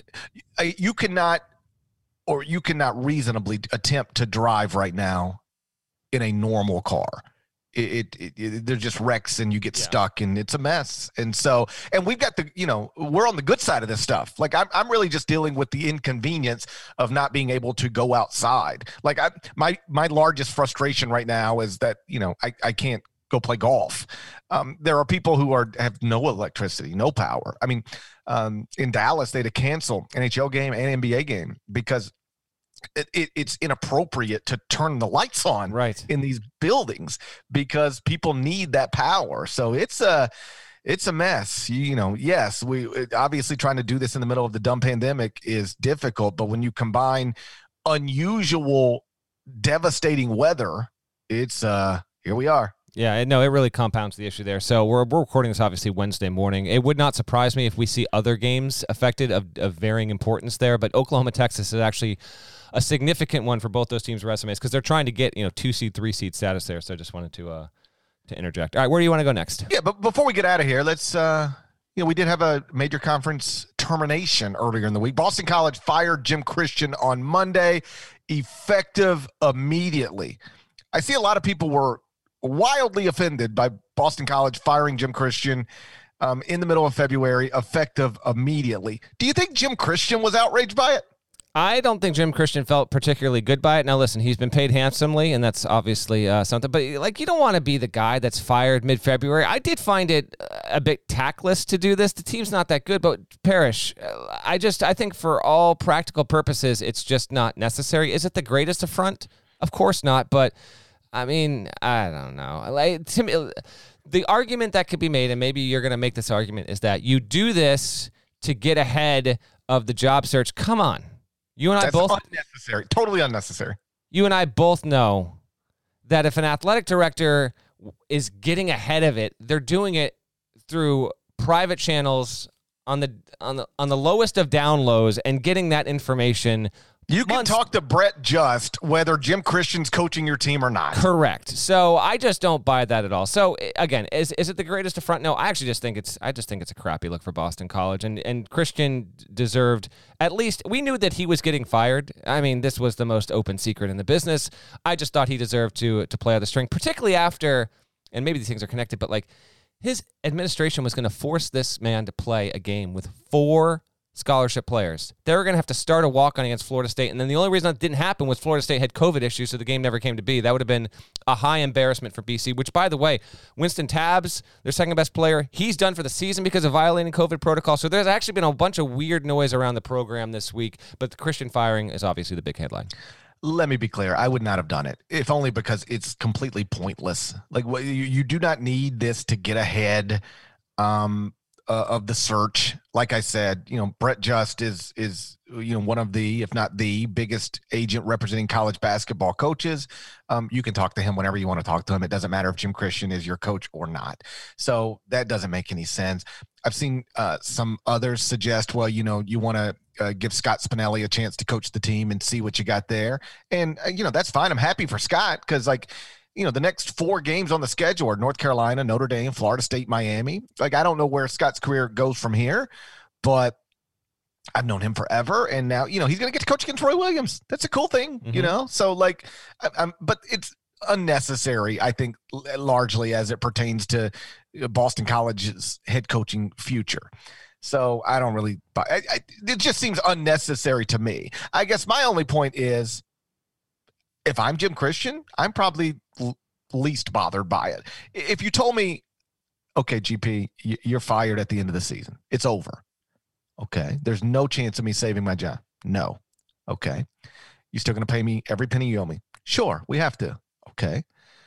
You cannot, or you cannot reasonably attempt to drive right now in a normal car. It, it, it they're just wrecks and you get Yeah. stuck and it's a mess. And so, and we've got the, you know, we're on the good side of this stuff. Like I'm, I'm really just dealing with the inconvenience of not being able to go outside. Like I, my, my largest frustration right now is that, you know, I, I can't go play golf. Um, there are people who are, have no electricity, no power. I mean, um, in Dallas, they had to cancel N H L game and N B A game because It, it, it's inappropriate to turn the lights on Right. in these buildings because people need that power. So it's a, it's a mess. You, you know, yes, we obviously trying to do this in the middle of the dumb pandemic is difficult, but when you combine unusual, devastating weather, it's uh, here we are. Yeah, no, it really compounds the issue there. So we're, we're recording this obviously Wednesday morning. It would not surprise me if we see other games affected of, of varying importance there, but Oklahoma, Texas is actually a significant one for both those teams' resumes because they're trying to get, you know, two seed, three seed status there. So I just wanted to uh, to interject. All right, where do you want to go next? Yeah, but before we get out of here, let's, uh, you know, we did have a major conference termination earlier in the week. Boston College fired Jim Christian on Monday, effective immediately. I see a lot of people were wildly offended by Boston College firing Jim Christian um, in the middle of February, effective immediately. Do you think Jim Christian was outraged by it? I don't think Jim Christian felt particularly good by it. Now, listen, he's been paid handsomely, and that's obviously uh, something. But, like, you don't want to be the guy that's fired mid-February. I did find it a bit tactless to do this. The team's not that good, but Parrish, I just, I think for all practical purposes, it's just not necessary. Is it the greatest affront? Of course not, but I mean, I don't know. Like, to me, the argument that could be made, and maybe you're going to make this argument, is that you do this to get ahead of the job search. Come on. You and I That's both unnecessary, totally unnecessary. You and I both know that if an athletic director is getting ahead of it, they're doing it through private channels on the on the on the lowest of down lows and getting that information. You can months- talk to Brett Just whether Jim Christian's coaching your team or not. Correct. So I just don't buy that at all. So again, is is it the greatest affront? No, I actually just think it's I just think it's a crappy look for Boston College, and and Christian deserved at least. We knew that he was getting fired. I mean, this was the most open secret in the business. I just thought he deserved to to play out the string, particularly after, and maybe these things are connected, but like his administration was going to force this man to play a game with four scholarship players. They were going to have to start a walk-on against Florida State, and then the only reason that didn't happen was Florida State had COVID issues, so the game never came to be. That would have been a high embarrassment for B C, which, by the way, Winston Tabbs, their second-best player, he's done for the season because of violating COVID protocol, so there's actually been a bunch of weird noise around the program this week, but the Christian firing is obviously the big headline. Let me be clear. I would not have done it, if only because it's completely pointless. Like, what, you, you do not need this to get ahead um, uh, of the search. Like I said, you know, Brett Just is, is, you know, one of the, if not the biggest agent representing college basketball coaches. Um, you can talk to him whenever you want to talk to him. It doesn't matter if Jim Christian is your coach or not. So that doesn't make any sense. I've seen uh, some others suggest, well, you know, you want to uh, give Scott Spinelli a chance to coach the team and see what you got there. And, uh, you know, that's fine. I'm happy for Scott because, like, you know, the next four games on the schedule are North Carolina, Notre Dame, Florida State, Miami. Like, I don't know where Scott's career goes from here, but I've known him forever. And now, you know, he's going to get to coach against Roy Williams. That's a cool thing, mm-hmm. you know? So, like, I, I'm, but it's unnecessary, I think, largely as it pertains to Boston College's head coaching future. So I don't really buy I, I, it. Just seems unnecessary to me. I guess my only point is, if I'm Jim Christian, I'm probably l- least bothered by it. If you told me, okay, G P, you're fired at the end of the season, it's over. Okay. There's no chance of me saving my job. No. Okay. You still going to pay me every penny you owe me? Sure. We have to. Okay.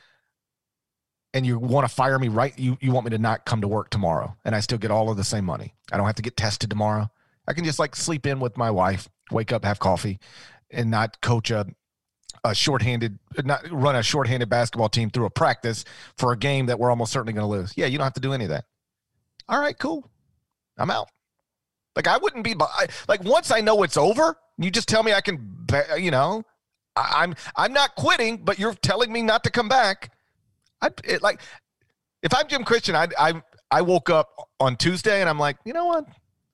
And you want to fire me, right? You you want me to not come to work tomorrow and I still get all of the same money. I don't have to get tested tomorrow. I can just like sleep in with my wife, wake up, have coffee, and not coach a, a shorthanded, not run a shorthanded basketball team through a practice for a game that we're almost certainly going to lose. Yeah, you don't have to do any of that. All right, cool. I'm out. Like, I wouldn't be, I, like, once I know it's over, you just tell me I can, you know, I, I'm I'm not quitting, but you're telling me not to come back. I it, like, if I'm Jim Christian, I I I woke up on Tuesday and I'm like, you know what?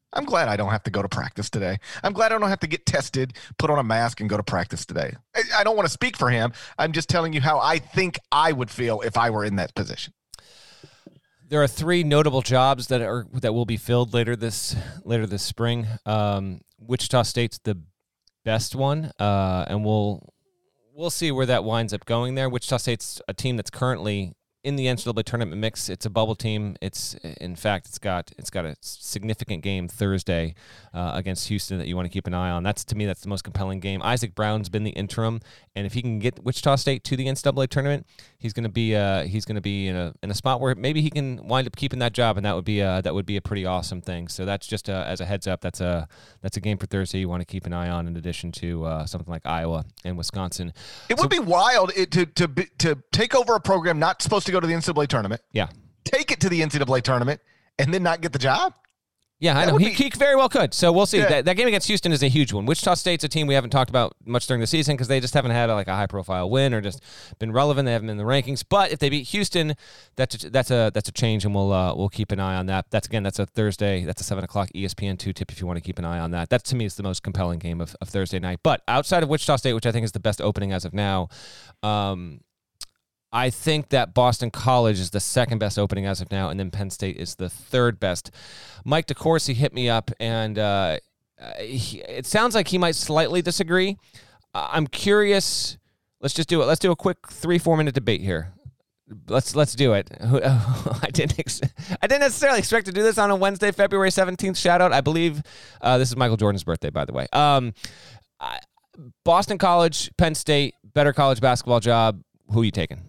I'm glad I don't have to go to practice today. I'm glad I don't have to get tested, put on a mask, and go to practice today. I, I don't want to speak for him. I'm just telling you how I think I would feel if I were in that position. There are three notable jobs that are that will be filled later this later this spring. Um, Wichita State's the best one, uh, and we'll we'll see where that winds up going there. Wichita State's a team that's currently in the N C double A tournament mix. It's a bubble team. It's in fact, it's got it's got a significant game Thursday uh, against Houston that you want to keep an eye on. That's to me, that's the most compelling game. Isaac Brown's been the interim, and if he can get Wichita State to the N C double A tournament, he's going to be uh, he's going to be in a in a spot where maybe he can wind up keeping that job, and that would be a, that would be a pretty awesome thing. So that's just a, as a heads up. That's a that's a game for Thursday you want to keep an eye on, in addition to uh, something like Iowa and Wisconsin. It so, would be wild it, to to be, to take over a program not supposed to go to the N C double A tournament. Yeah. Take it to the N C double A tournament and then not get the job. Yeah, I That know. would He, be- he very well could. So we'll see. Yeah. That, that game against Houston is a huge one. Wichita State's a team we haven't talked about much during the season because they just haven't had a, like a high-profile win or just been relevant. They haven't been in the rankings. But if they beat Houston, that's a, that's a that's a change, and we'll uh, we'll keep an eye on that. That's again, that's a Thursday. That's a seven o'clock E S P N two tip if you want to keep an eye on that. That to me is the most compelling game of, of Thursday night. But outside of Wichita State, which I think is the best opening as of now, um, I think that Boston College is the second best opening as of now, and then Penn State is the third best. Mike DeCourcy hit me up, and uh, he, it sounds like he might slightly disagree. Uh, I'm curious. Let's just do it. Let's do a quick three, four minute debate here. Let's let's do it. I didn't ex- I didn't necessarily expect to do this on a Wednesday, February seventeenth. Shout out. I believe uh, this is Michael Jordan's birthday, by the way. Um, I, Boston College, Penn State, better college basketball job. Who are you taking?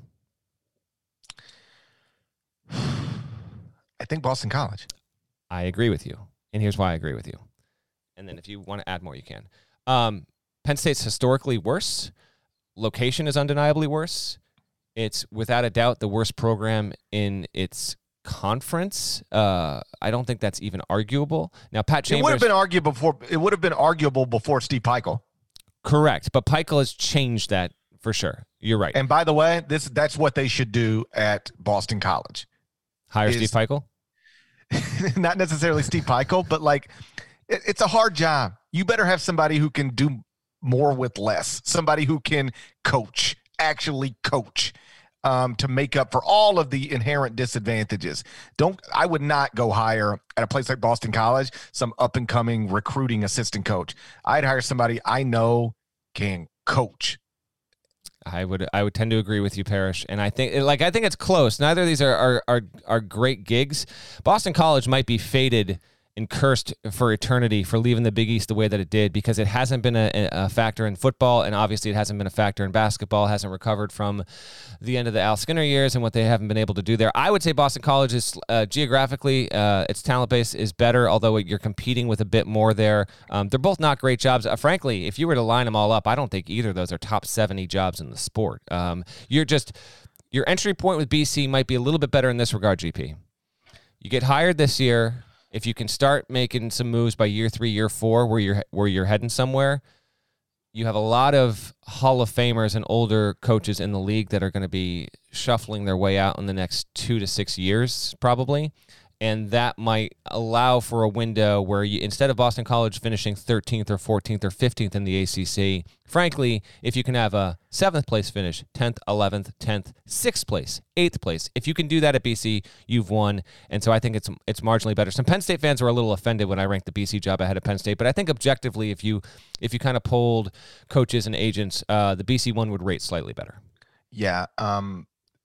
I think Boston College. I agree with you. And here's why I agree with you. And then if you want to add more, you can. Um, Penn State's historically worse. Location is undeniably worse. It's without a doubt the worst program in its conference. Uh, I don't think that's even arguable. Now, Pat Chambers. It would have been arguable before. It would have been arguable before Steve Pikiell. Correct. But Pikiell has changed that for sure. You're right. And by the way, this that's what they should do at Boston College. Hire is- Steve Pikiell? Not necessarily Steve Pikiell, but like it, it's a hard job. You better have somebody who can do more with less, somebody who can coach, actually coach, um, to make up for all of the inherent disadvantages. Don't I would not go hire at a place like Boston College some up and coming recruiting assistant coach. I'd hire somebody I know can coach. I would I would tend to agree with you, Parrish, and I think like I think it's close. Neither of these are are are, are great gigs. Boston College might be fated and cursed for eternity for leaving the Big East the way that it did, because it hasn't been a, a factor in football, and obviously it hasn't been a factor in basketball. It hasn't recovered from the end of the Al Skinner years and what they haven't been able to do there. I would say Boston College is uh, geographically, uh, its talent base is better, although you're competing with a bit more there. Um, they're both not great jobs. Uh, frankly, if you were to line them all up, I don't think either of those are top seventy jobs in the sport. Um, you're just your entry point with B C might be a little bit better in this regard, G P. You get hired this year. If you can start making some moves by year three, year four, where you're where you're heading somewhere, you have a lot of Hall of Famers and older coaches in the league that are going to be shuffling their way out in the next two to six years, probably. And that might allow for a window where you, instead of Boston College finishing thirteenth or fourteenth or fifteenth in the A C C, frankly, if you can have a seventh place finish, tenth, eleventh, tenth, sixth place, eighth place, if you can do that at B C, you've won. And so I think it's it's marginally better. Some Penn State fans were a little offended when I ranked the B C job ahead of Penn State, but I think objectively, if you if you kind of polled coaches and agents, uh, the B C one would rate slightly better. Yeah. Um,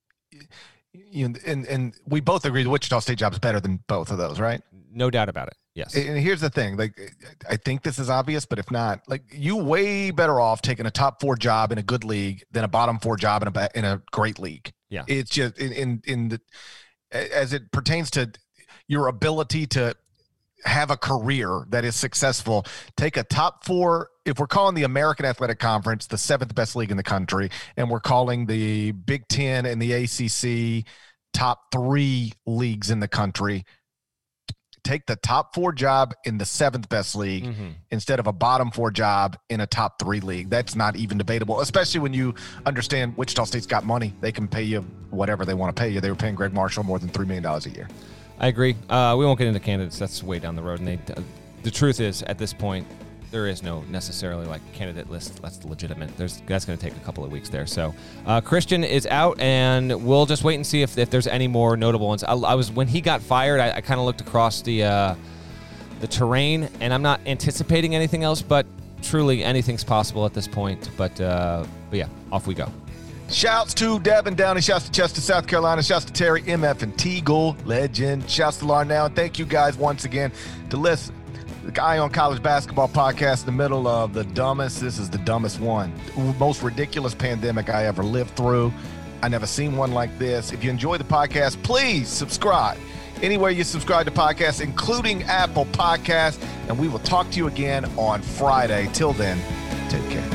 you know, and and we both agree the Wichita State job is better than both of those, right? No doubt about it. Yes. And here's the thing, like I think this is obvious, but if not, like you way better off taking a top four job in a good league than a bottom four job in a in a great league. Yeah. It's just in in, in the as it pertains to your ability to have a career that is successful. Take a top four. If we're calling the American Athletic Conference the seventh best league in the country, and we're calling the Big Ten and the A C C top three leagues in the country, take the top four job in the seventh best league mm-hmm. instead of a bottom four job in a top three league. That's not even debatable, especially when you understand Wichita State's got money. They can pay you whatever they want to pay you. They were paying Greg Marshall more than three million dollars a year. I agree. Uh, we won't get into candidates. That's way down the road, and they, uh, the truth is, at this point, there is no necessarily like candidate list that's legitimate. There's that's going to take a couple of weeks there. So uh, Christian is out, and we'll just wait and see if, if there's any more notable ones. I, I was when he got fired, I, I kind of looked across the uh, the terrain, and I'm not anticipating anything else, but truly anything's possible at this point. But uh, but yeah, off we go. Shouts to Devin Downey. Shouts to Chester, South Carolina. Shouts to Terry, M F, and Teagle, legend. Shouts to Larnell. And thank you guys once again to listen. The Eye on College Basketball podcast in the middle of the dumbest, this is the dumbest one, most ridiculous pandemic I ever lived through. I never seen one like this. If you enjoy the podcast, please subscribe anywhere you subscribe to podcasts, including Apple Podcasts. And we will talk to you again on Friday. Till then, take care.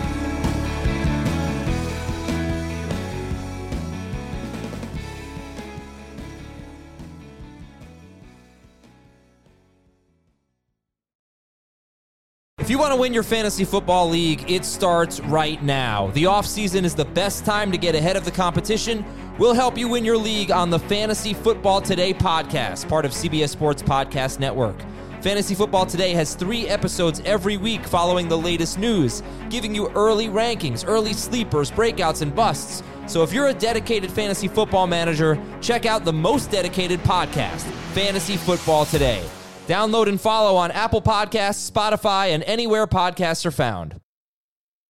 If you want to win your fantasy football league, it starts right now. The offseason is the best time to get ahead of the competition. We'll help you win your league on the Fantasy Football Today podcast, part of C B S Sports Podcast Network. Fantasy Football Today has three episodes every week following the latest news, giving you early rankings, early sleepers, breakouts, and busts. So if you're a dedicated fantasy football manager, check out the most dedicated podcast, Fantasy Football Today. Download and follow on Apple Podcasts, Spotify, and anywhere podcasts are found.